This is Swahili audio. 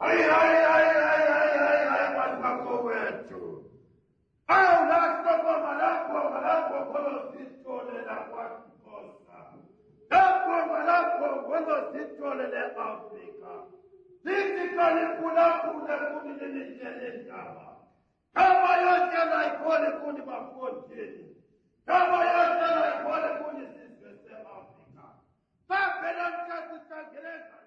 Hai, watu wetu. Au nastopa malapo, kolo sitole la watu kosa. Malapo, kolo sitole la Afrika. Sisi kalikula kuni nini jawa. Kama yote na ikole kuni mafotini. Kama yote na ikole kuni sisi Afrika. Sasa na mkasi sa gereza.